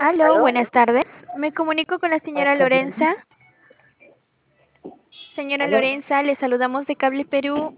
Aló, ¿Aló? buenas tardes. Me comunico con la señora Buenas tardes. Lorenza. Señora ¿Aló? Lorenza, le saludamos de Cable Perú.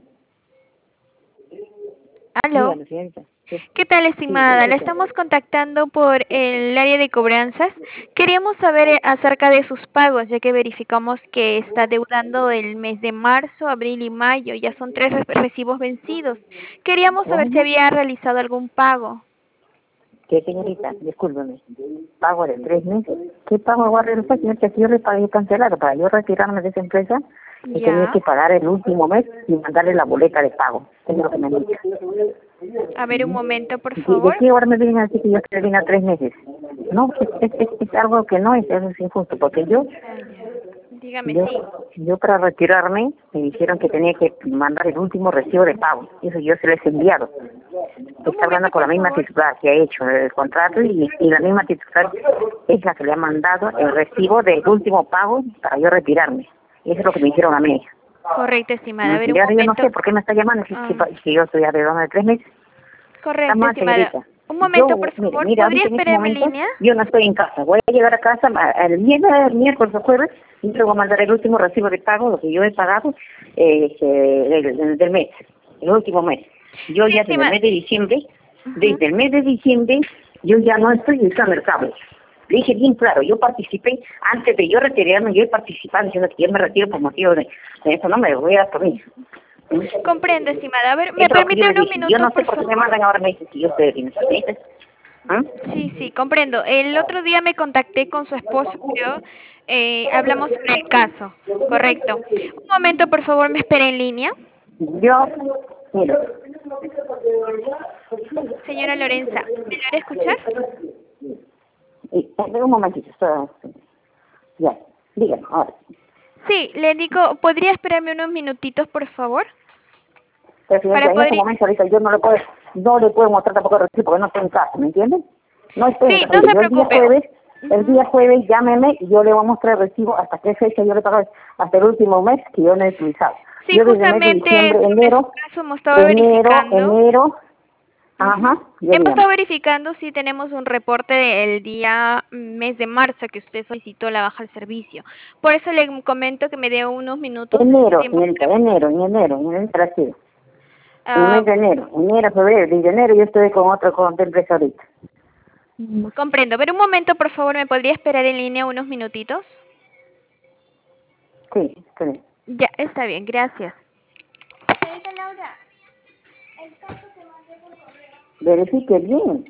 Aló. Dígame, señorita. Sí, ¿Qué tal, sí, le estimada? La escucho. estamos contactando por el área de cobranzas. Queríamos saber acerca de sus pagos, ya que verificamos que está deudando el mes de marzo, abril y mayo. Ya son tres recibos vencidos. Queríamos saber si ¿Cómo? había realizado algún pago. ¿Qué, señorita? Discúlpeme. ¿Pago de 3 meses? ¿Qué pago voy a realizar, señorita? Si yo le pagué cancelar para yo retirarme de esa empresa y tenía Ya. que pagar el último mes y mandarle la boleta de pago. Es lo que me han dicho. A ver, un momento, por ¿De favor. qué ahora me vienen a decir que yo termino 3 meses? No, es algo que no es, eso es injusto, porque Ah, ya. Dígame, Yo, sí. yo para retirarme me dijeron que tenía que mandar el último recibo de pago. Eso yo se les he enviado. Un Está hablando momento, con la por misma favor. titular que ha hecho el contrato y la misma titular es la que le ha mandado el recibo del último pago para yo retirarme. Eso es lo que me dijeron a mí. Correcto, estimada. A ver, Y un ahora yo no momento. sé por qué me está llamando Ah, si yo estoy alrededor de 3 meses. Está correcto, mal, estimada. señorita. Un momento, por Mire, favor. ¿Podría ahorita en este esperar en momento línea? yo no estoy en casa. Voy a llegar a casa el miércoles o jueves y le voy a mandar el último recibo de pago, lo que yo he pagado del mes, el último mes. Yo Sí, ya estimada. desde el mes de diciembre, yo ya no estoy usando el cable. Le dije bien claro, yo participé, antes de yo retirarme, yo he participado diciendo que yo me retiro por motivo de eso, no me voy a dar permiso. Comprendo, estimada. A ver, Eso ¿me es lo que yo permite le unos dije. Yo minutos, no sé por por qué me favor? mandan ahora me dicen que yo estoy bien. ¿Ah? Sí, sí, comprendo. El otro día me contacté con su esposo, creo. Hablamos sobre el caso. Correcto. Un momento, por favor, me espera en línea. Yo, mira, Señora Lorenza, ¿me logra escuchar? espera un momentito, ya, dígame, ahora. Sí, le digo, ¿podría esperarme unos minutitos, por favor? Pero Para señorita, en poder... este momento ahorita yo no le puedo mostrar tampoco el recibo porque no estoy en casa, ¿me entienden? No estoy en Sí, casa. no Mire, se yo preocupe. el Ujú. día jueves llámeme y yo le voy a mostrar el recibo hasta qué fecha yo le pago, hasta el último mes que yo no he utilizado. Sí, Yo desde el mes de justamente diciembre, sobre su caso hemos estado verificando. enero, Ujú. ajá, yo Hemos dígame. estado verificando si tenemos un reporte del día mes de marzo que usted solicitó la baja al servicio. Por eso le comento que me dé unos minutos de su Enero, tiempo señorita, para... en enero ha sido. En el Ah, mes de enero, febrero, desde enero yo estoy con otra empresa ahorita. comprendo. Pero un momento, por favor, ¿me podría esperar en línea unos minutitos? Sí, está bien. Ya, está bien, gracias. Señorita Laura, el caso que mandé por correo. Verifique bien.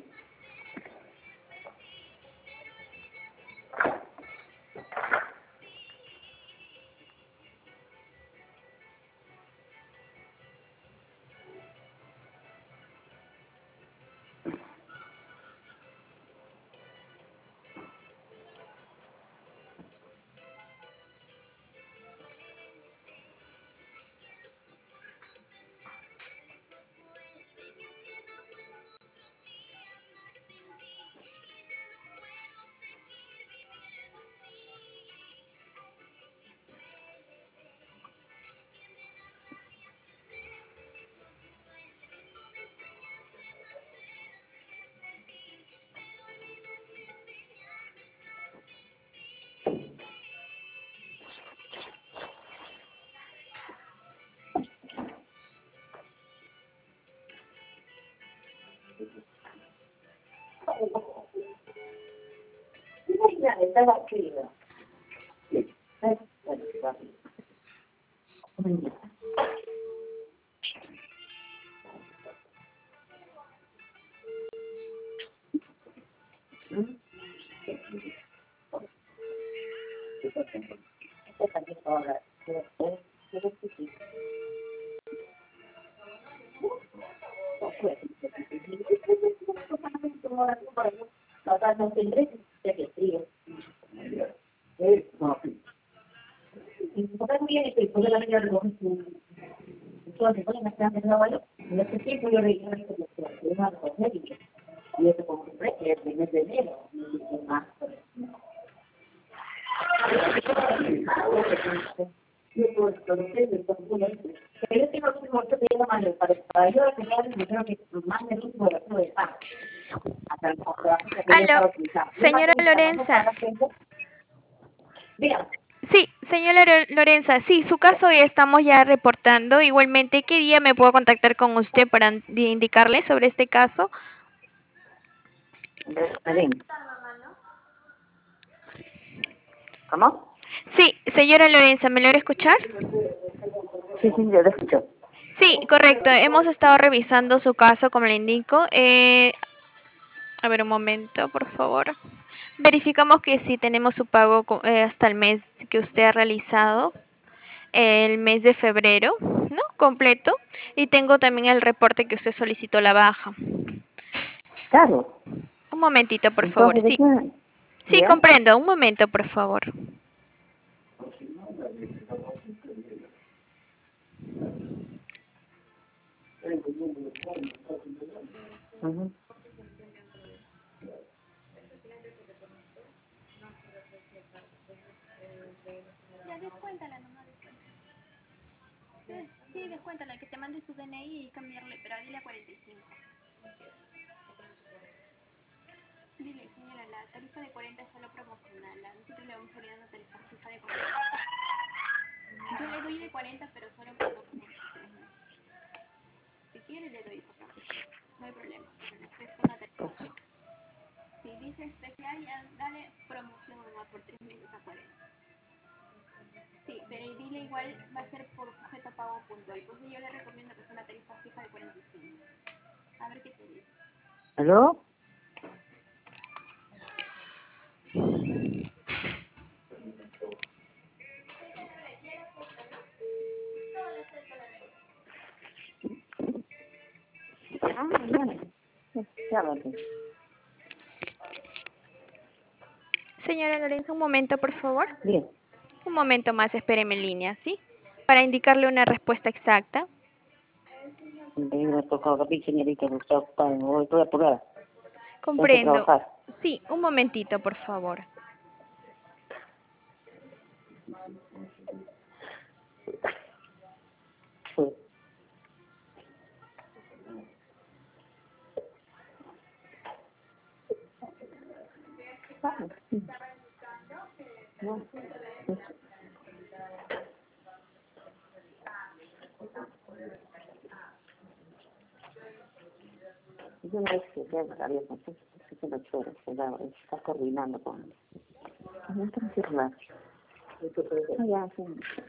Ya, estaba aquí. Pero yo tengo que mostrar para yo crear, yo creo que más del último de pago. Aló, señora Lorenza. Dígame. Sí, señora Lorenza, sí, su caso ya estamos ya reportando. Igualmente, ¿qué día me puedo contactar con usted para indicarle sobre este caso? ¿Cómo? Sí, señora Lorenza, ¿me logra escuchar? Sí, sí, yo te escucho. Sí, correcto. Hemos estado revisando su caso, como le indico. A ver, un momento, por favor. Verificamos que sí tenemos su pago hasta el mes que usted ha realizado, el mes de febrero, ¿no? Completo. Y tengo también el reporte que usted solicitó la baja. Claro. Un momentito, por favor. Entonces, ¿de Sí, qué? sí, ¿Ya? comprendo. Un momento, por favor. Ujú. Ya, descuéntala nomás, descuéntala. Sí, descuéntala, que te mande su DNI y cambiarle, pero dile a 45. Dile, señora, la tarifa de 40 es solo promocional. Nosotros le vamos a dar una tarifa fija de 40. Yo le doy de 40, pero solo por 2 meses, 3 meses. Si quiere, le doy esa parte. No hay problema, pero le ofrezco una tarifa Pues, fija. Si dice especial, ya dale promoción nomás por 3 meses a 40. Sí, pero dile igual va a ser por sujeto a pago puntual. Entonces yo le recomiendo que sea una tarifa fija de 45. A ver qué te dice. ¿aló? Ah, bueno. Ya va, pues. Señora Lorenzo, un momento, por favor. Bien. Un momento más, espéreme en línea, ¿sí? Para indicarle una respuesta exacta. Me tocó capi, señorita, que está ocupada. Hoy estoy apurada. Tengo que Comprendo. trabajar. Sí, un momentito, por favor. Sí. Ah, sí. No. Yo no sé qué había conseguido. Se lo choro, se está coordinando con... No está muy cerrado. Ah, ya, sí.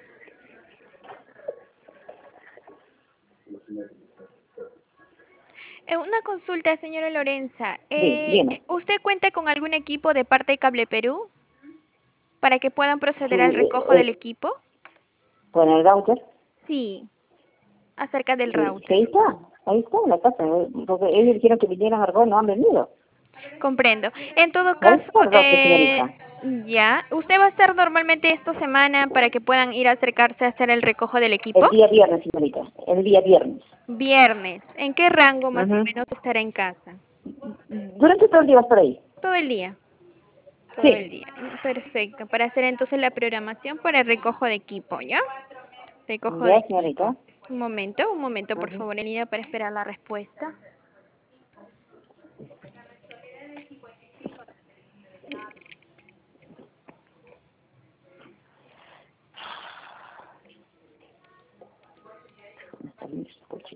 Una consulta, señora Lorenza. Dime. ¿Usted cuenta con algún equipo de parte de Cable Perú para que puedan Sí, proceder al recojo del equipo? con el router. Sí, acerca del Sí, router. ahí está en la casa, porque ellos dijeron que vinieran a Argón, no han venido. Comprendo. En todo Ahí caso, está el router, señorita. ya, ¿usted va a estar normalmente esta semana para que puedan ir a acercarse a hacer el recojo del equipo? El día viernes, señorita, el día viernes. Viernes. ¿En qué rango más o Ujú. menos estará en casa? Durante todo el día vas por ahí. Todo el día. Todo el Sí. día. Perfecto. Para hacer entonces la programación para el recojo de equipo, ¿ya? Recojo de Ya, equipo. señorita. Un momento, por Ujú. favor, en línea para esperar la respuesta. Está bien, escuche.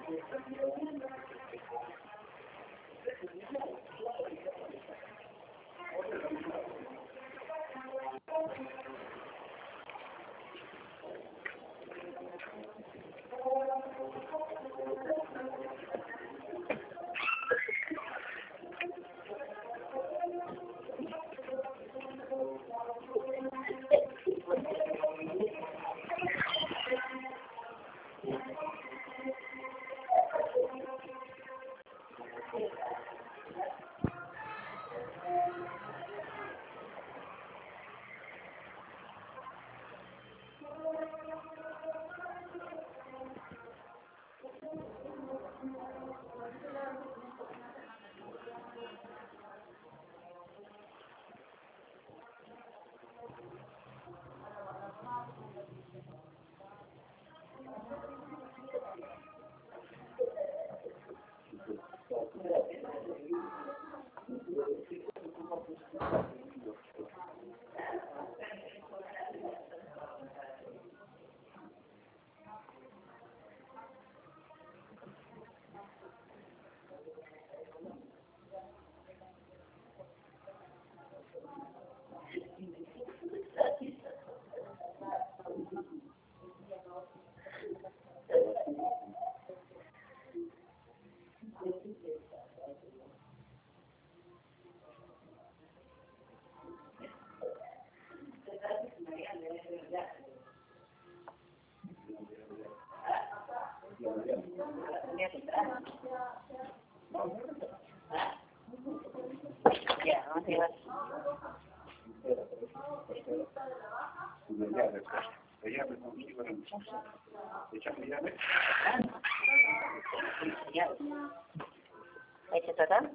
¿Hay que tratar?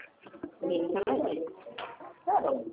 Claro.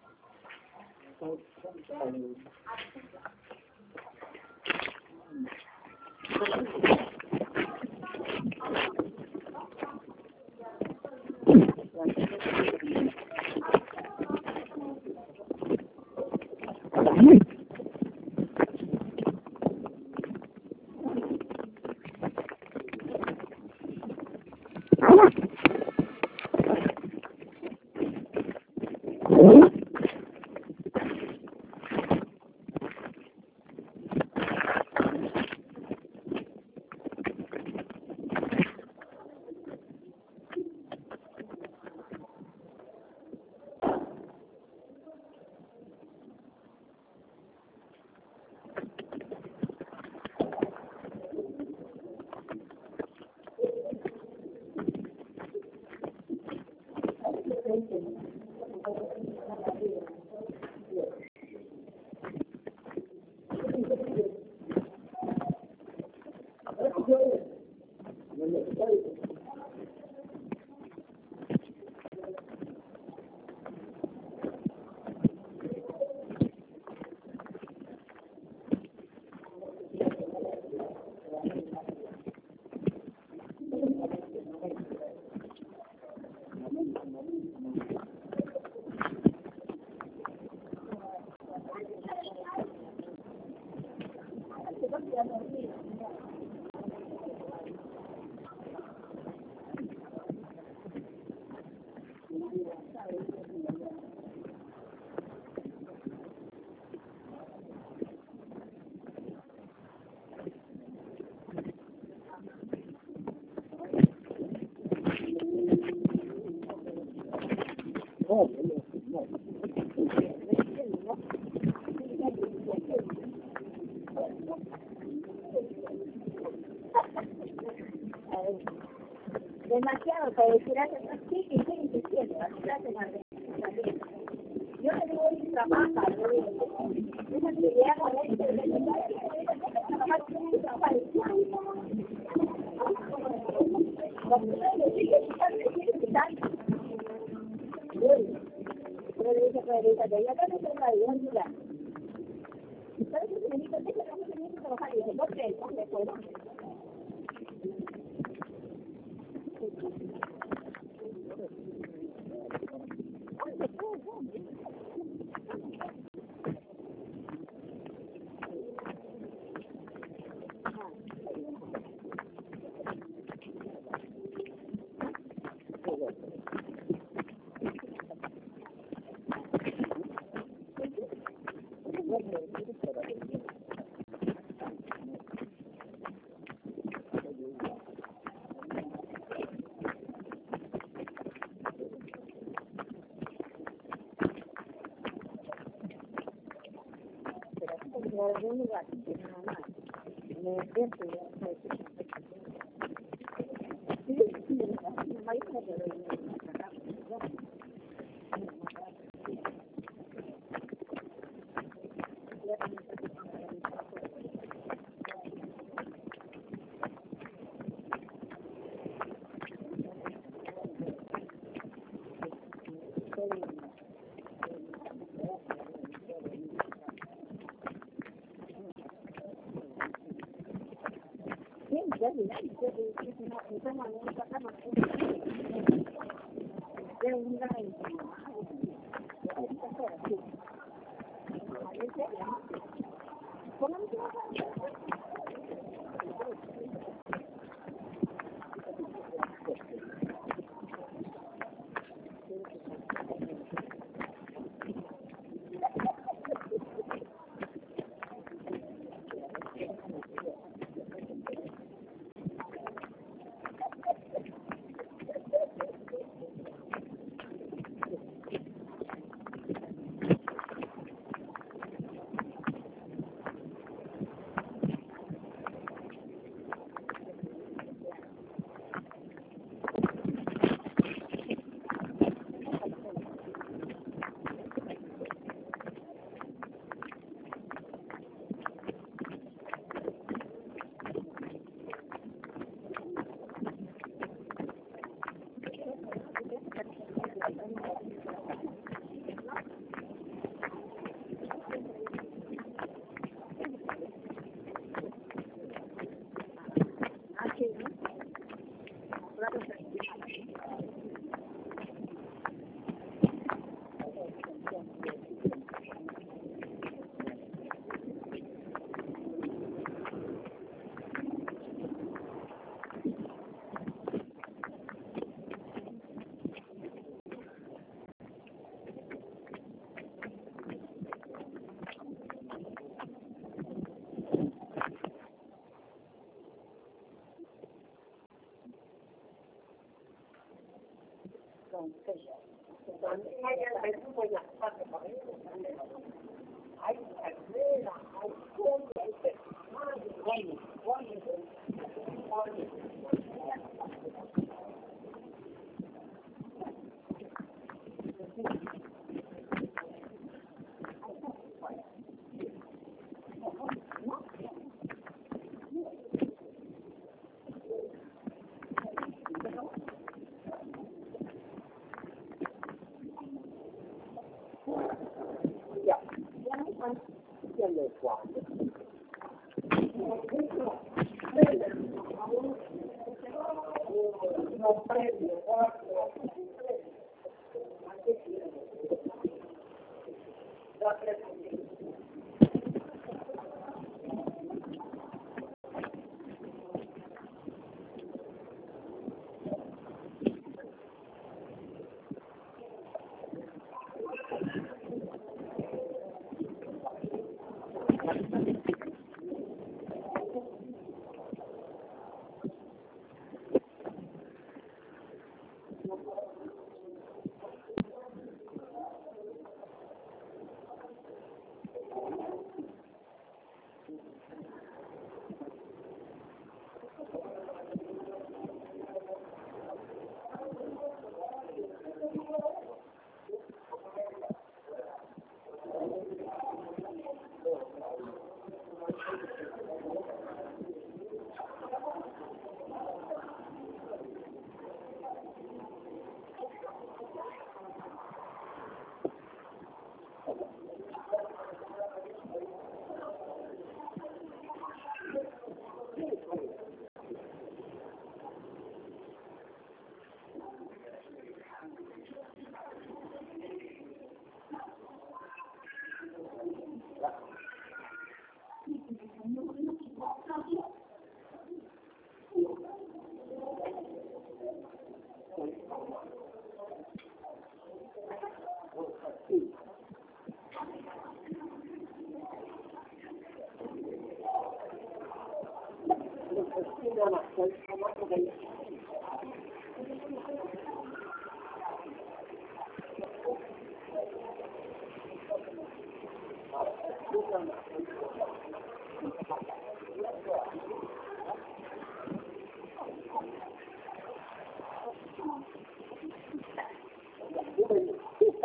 Demasiado para decir así, sí, sí, sí, sí, yo le digo que trabaja, esa actividad con él, un lugar que nada más me dejo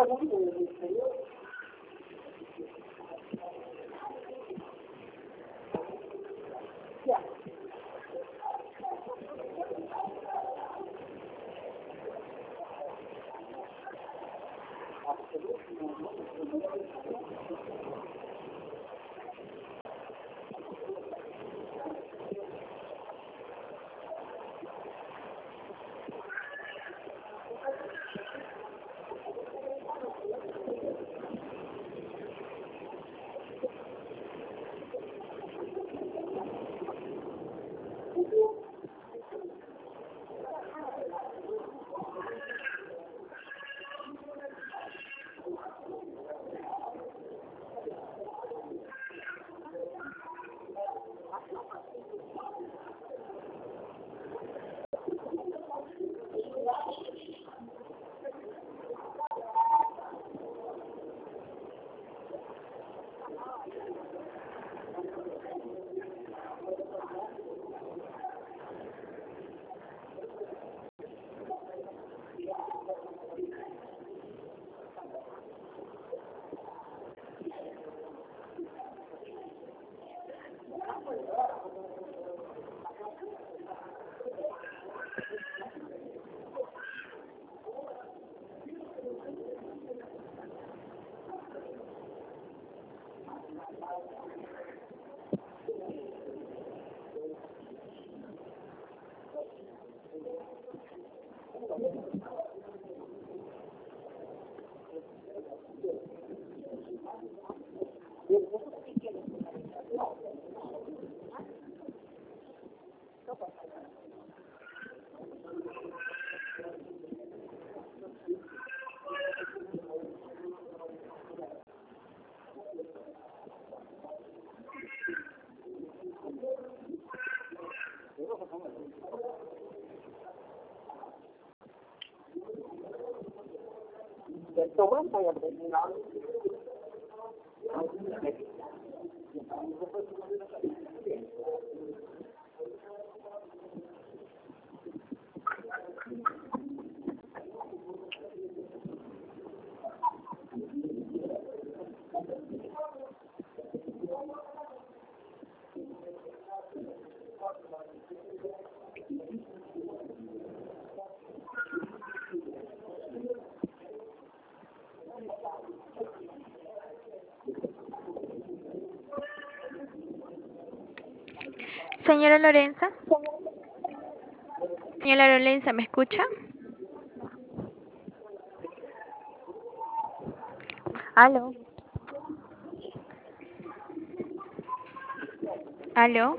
Señora Lorenza, señora Lorenza, ¿me escucha? Aló, aló.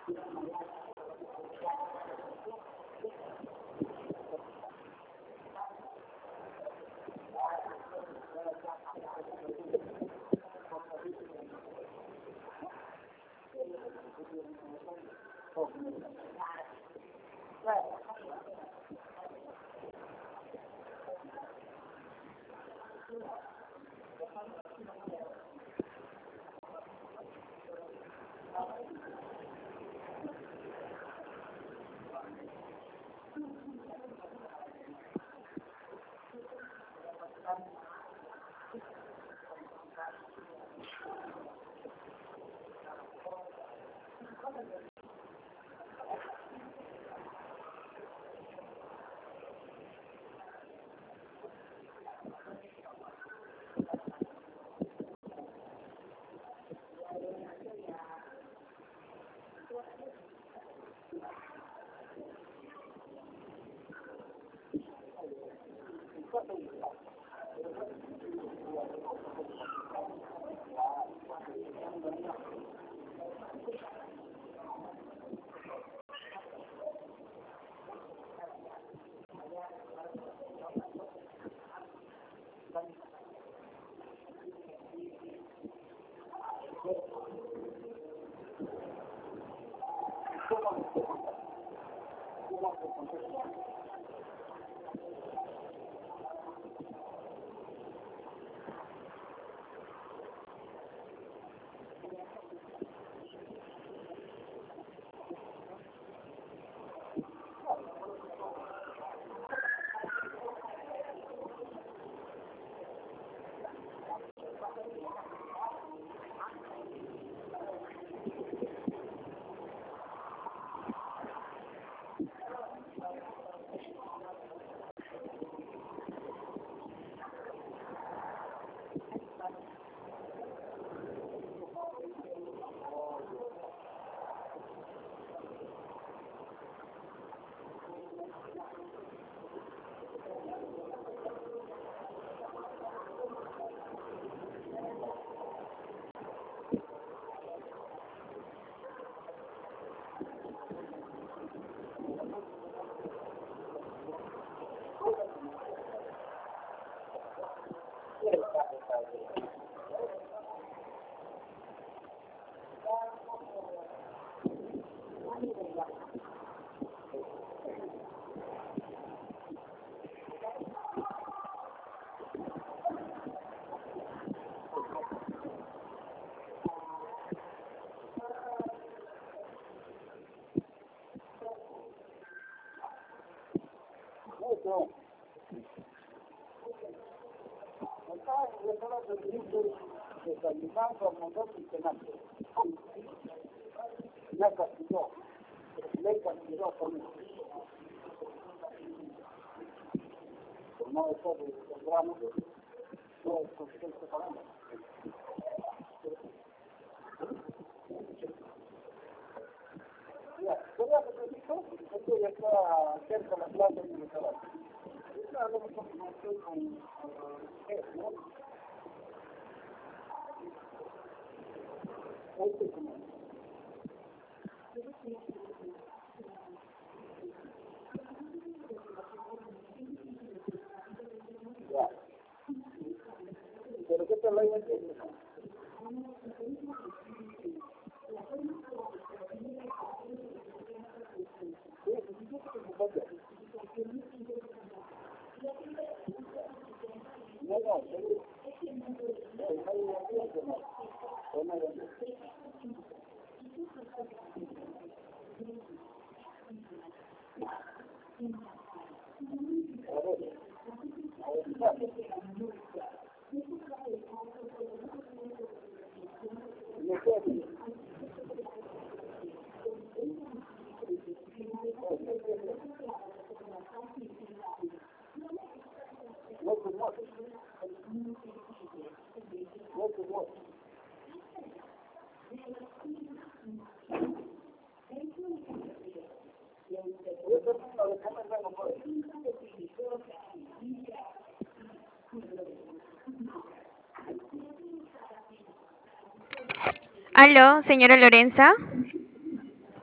Aló, señora Lorenza.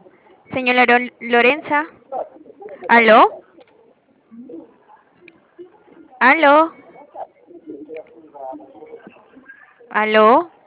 Señora Lorenza. ¿Aló? ¿Aló? ¿Aló?